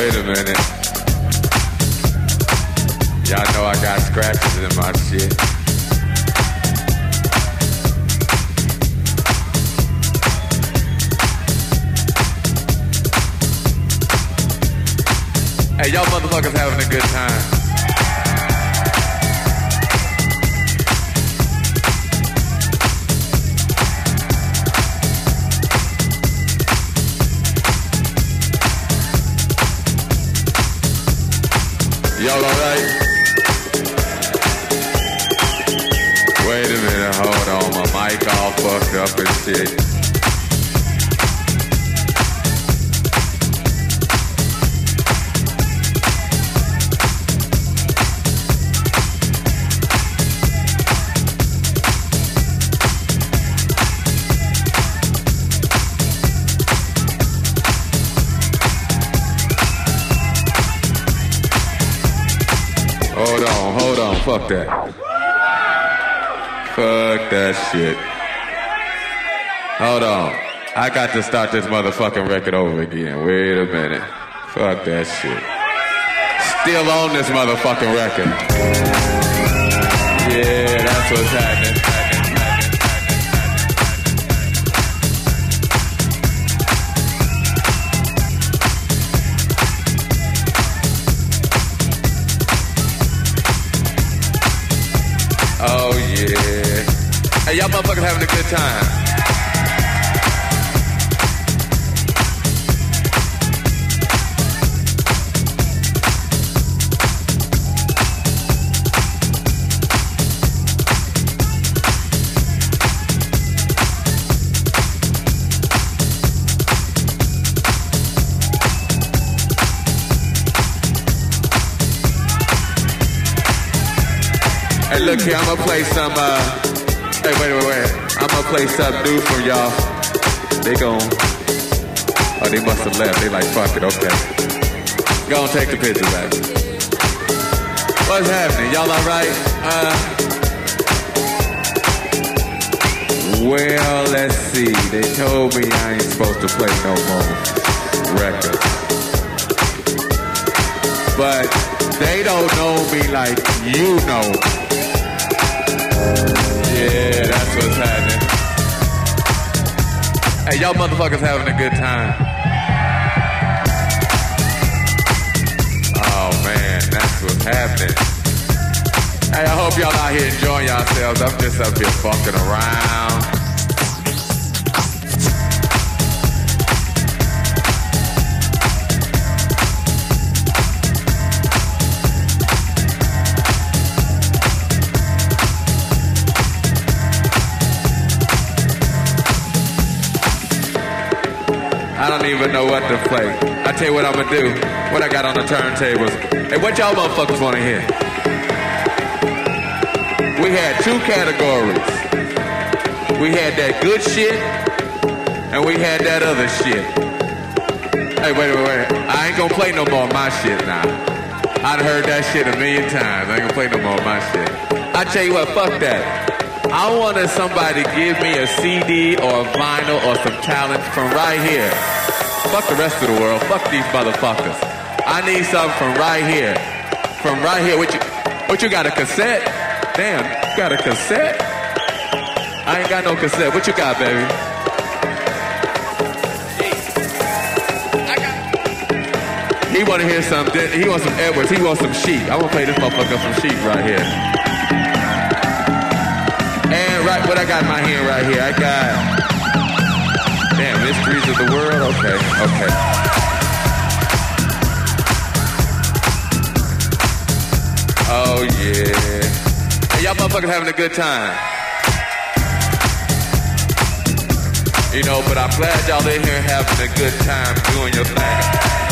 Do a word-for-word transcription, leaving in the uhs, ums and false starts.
Wait a minute. Y'all know I got scratches in my shit. Hey, y'all motherfuckers having a good time. Y'all alright? Wait a minute, hold on, my mic all fucked up and shit. Hold on, hold on, fuck that. Fuck that shit. Hold on. I got to start this motherfucking record over again. Wait a minute. Fuck that shit. Still on this motherfucking record. Yeah, that's what's happening. Oh yeah. Hey, y'all motherfuckers having a good time. Hey, look here, I'm gonna play some, uh, hey, wait, wait, wait. I'm gonna play something new for y'all. They gon', oh, they must have left. They like, fuck it, okay. Go and take the picture back. What's happening? Y'all alright? Uh, well, let's see. They told me I ain't supposed to play no more records. But they don't know me like you know. Yeah, that's what's happening. Hey, y'all motherfuckers having a good time. Oh man, that's what's happening. Hey, I hope y'all out here enjoying yourselves. I'm just up here fucking around. I don't even know what to play. I tell you what I'm gonna do. What I got on the turntables. Hey, what y'all motherfuckers wanna hear? We had two categories. We had that good shit, and we had that other shit. Hey, wait, wait, wait. I ain't gonna play no more of my shit now. I'd heard that shit a million times. I ain't gonna play no more of my shit. I tell you what, fuck that. I wanted somebody to give me a C D or a vinyl or some talent from right here. Fuck the rest of the world. Fuck these motherfuckers. I need something from right here. From right here. What you, what you got, a cassette? Damn, you got a cassette? I ain't got no cassette. What you got, baby? I got... He want to hear some, he wants some Edwards. He wants some Sheep. I'm going to play this motherfucker some Sheep right here. And right, what I got in my hand right here, I got, damn, Mysteries of the World. Okay, okay. Oh yeah. Hey, y'all motherfuckers having a good time. You know, but I'm glad y'all in here having a good time doing your thing.